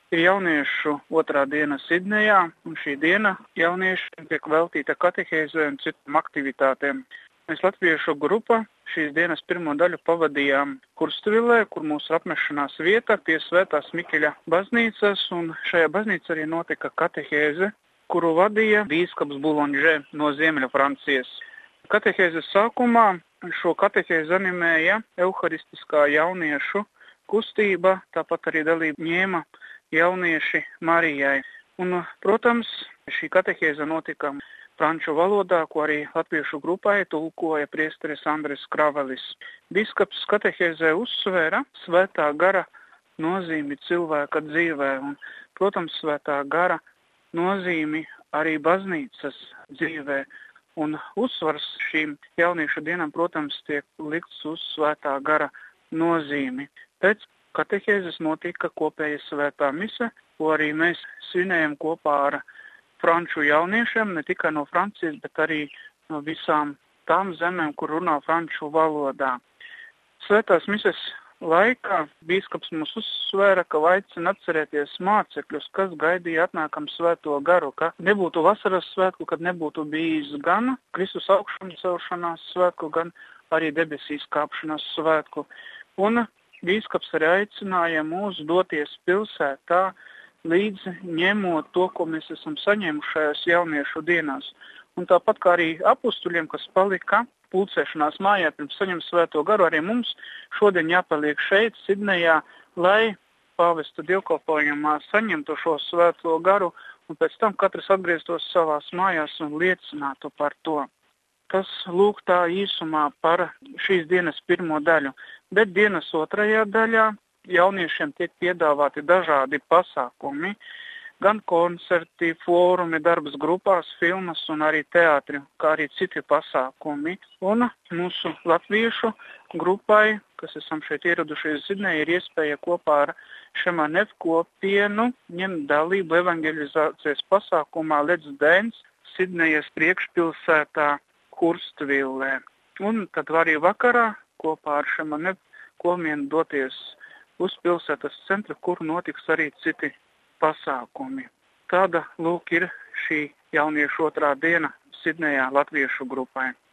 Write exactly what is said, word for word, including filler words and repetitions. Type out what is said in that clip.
ir jauniešu otrā diena Sidnejā, un šī diena jauniešiem tiek veltīta katehēzē un citām aktivitātēm. Mēs latviešu grupa šīs dienas pirmo daļu pavadījām Kurstvilē, kur mūsu apmešanās vieta pie Svētās Mikeļa baznīcas, un šajā baznīcā arī notika katehēze, kuru vadīja bīskaps Boulanger no Ziemeļa Francijas. Katehēzes sākumā šo katehēzi animēja euharistiskā jauniešu kustība, tāpat arī dalību ņēma jaunieši Marijai. Un, protams, šī katehēze notika franču valodā, ko arī latviešu grupai tulkoja priesteris Andris Kravelis. Bīskaps katehēzē uzsvēra svētā gara nozīmi cilvēka dzīvē un, protams, svētā gara nozīmi arī baznīcas dzīvē. Un uzsvars šīm jauniešu dienām, protams, tiek likts uz svētā gara nozīmi. Pēc katehēzes notika kopēja svētā mise, ko arī mēs svinējam kopā ar franču jauniešiem, ne tikai no Francijas, bet arī no visām tām zemēm, kur runā franču valodā. Svētās mises laikā bīskaps mums uzsvēra, ka aicina atcerēties mācekļus, kas gaidīja atnākam svēto garu, ka nebūtu vasaras svētku, kad nebūtu bijis gan Kristus augšumu celšanās svētku, gan arī debesīs kāpšanās svētku. Un bīskaps arī aicināja mūs doties pilsētā, līdzi ņemot to, ko mēs esam saņēmuši šajās jauniešu dienās. Un tāpat kā arī apustuļiem, kas palika pulcēšanās mājā pirms saņemt svēto garu, arī mums šodien jāpaliek šeit, Sidnejā, lai pāvesta dievkalpojumā saņemtu šo svēto garu, un pēc tam katrs atgrieztos savās mājās un liecinātu par to. Tas lūk tā īsumā par šīs dienas pirmo daļu. Bet dienas otrajā daļā jauniešiem tiek piedāvāti dažādi pasākumi, gan koncerti, fórumi, darbas grupās, filmas un arī teātri, kā arī citi pasākumi. Un mūsu latviešu grupai, kas esam šeit ieradušies Sidnejā, ir iespēja kopā ar Šemanef kopienu ņemt dalību evangelizācijas pasākumā Let's Dance Sidnejas priekšpilsētā Kurstvilē. Un tad arī vakarā kopā ar Šemanef kopienu doties uz pilsētas centru, kur notiks arī citi pasākumi. Tāda lūk ir šī jauniešu otrā diena Sidnejā latviešu grupai.